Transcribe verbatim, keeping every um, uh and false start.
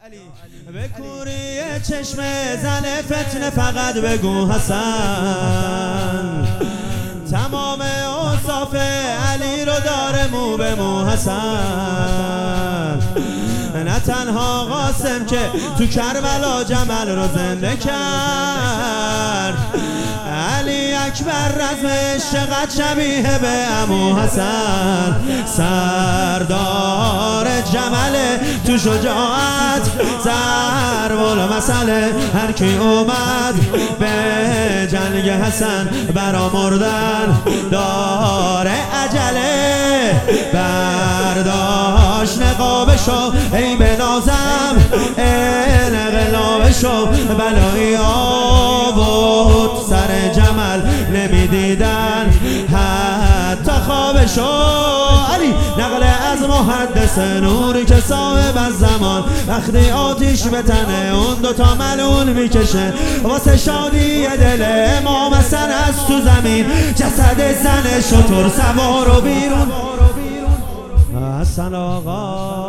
به کوری چشم زن فتنه فقط بگو حسن، تمام اوصاف علی رو داره مو به مو حسن. نه تنها قاسم که تو کربلا جمل رو زنده کرد، علی اکبر رزمش چقدر شبیه به عمو حسن. سردار جمل تو شجاعت ضرب المثل، هر کی اومد به جنگ حسن برا مردن داره عجله. برداشت نقابشو ای به نازم انقلابشو، بلایی آورد سر جمل نمیدیدن حتی خوابشو. علی نقل از محدث نوری که صاحب از زمان، وقتی آتیش به تنه اون دوتا ملول میکشه واسه شادی دل امام حسن از تو زمین، جسد زن شتر سوار و بیرون حسن آقا